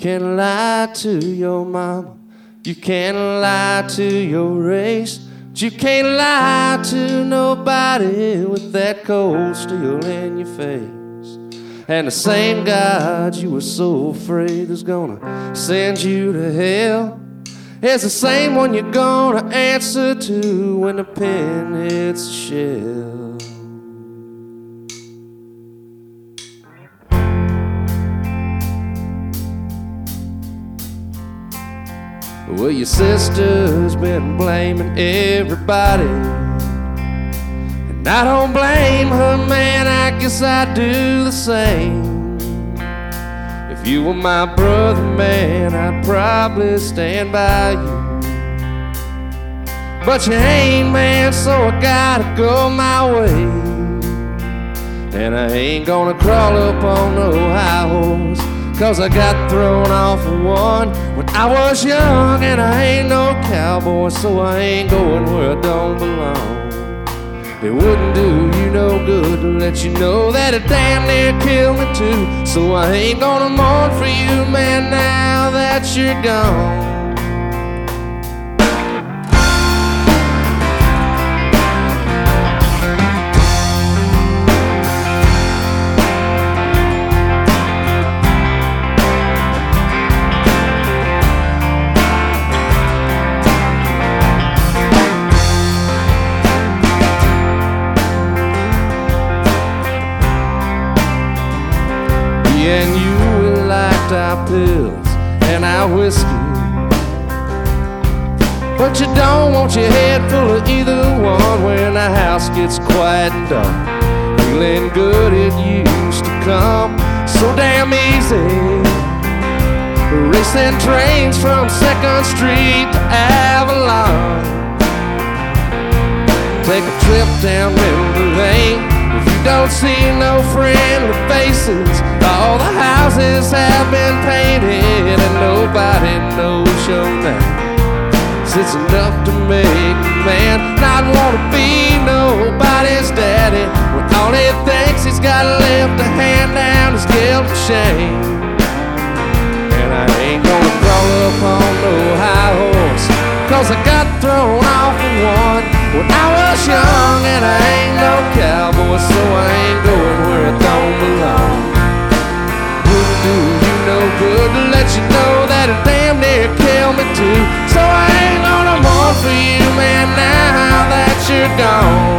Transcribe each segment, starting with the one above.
can't lie to your mama, you can't lie to your race, but you can't lie to nobody with that cold steel in your face. And the same God you were so afraid is gonna send you to hell is the same one you're gonna answer to when the pen hits the shell. Well, your sister's been blaming everybody, and I don't blame her, man, I guess I'd do the same. If you were my brother, man, I'd probably stand by you. But you ain't, man, so I gotta go my way. And I ain't gonna crawl up on no high horse, 'cause I got thrown off of one when I was young. And I ain't no cowboy, so I ain't going where I don't belong. It wouldn't do you no good to let you know that it damn near killed me too. So I ain't gonna mourn for you, man, now that you're gone. And you liked our pills and our whiskey, but you don't want your head full of either one when the house gets quiet and dark. Feeling good, it used to come so damn easy. Racing trains from 2nd Street to Avalon. Take a trip down memory lane. If you don't see no friendly faces, all the houses have been painted and nobody knows your name. It's enough to make a man not want to be nobody's daddy, when all he thinks he's got left to hand down is guilt and shame. And I ain't gonna crawl up on no high horse, 'cause I got thrown off of one when I was young. And I ain't no cowboy, so I ain't going where I don't belong. Wouldn't do you no good to let you know that it damn near killed me too. So I ain't gonna mourn for you, man, now that you're gone.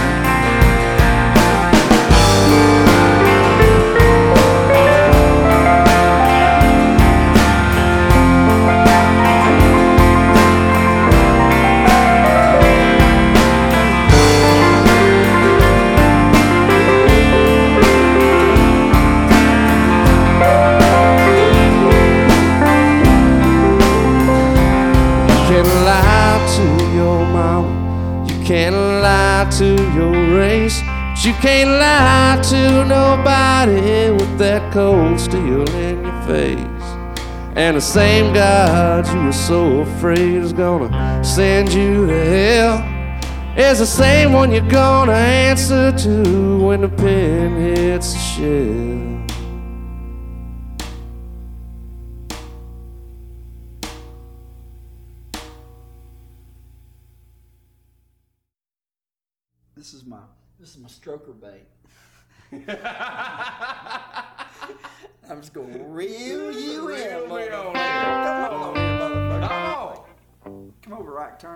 Can't lie to your race, but you can't lie to nobody with that cold steel in your face. And the same God you were so afraid is gonna send you to hell is the same one you're gonna answer to when the pen hits the shell. This is my stroker bait. I'm just gonna reel you in. Come on, motherfucker. Come over, right? Turn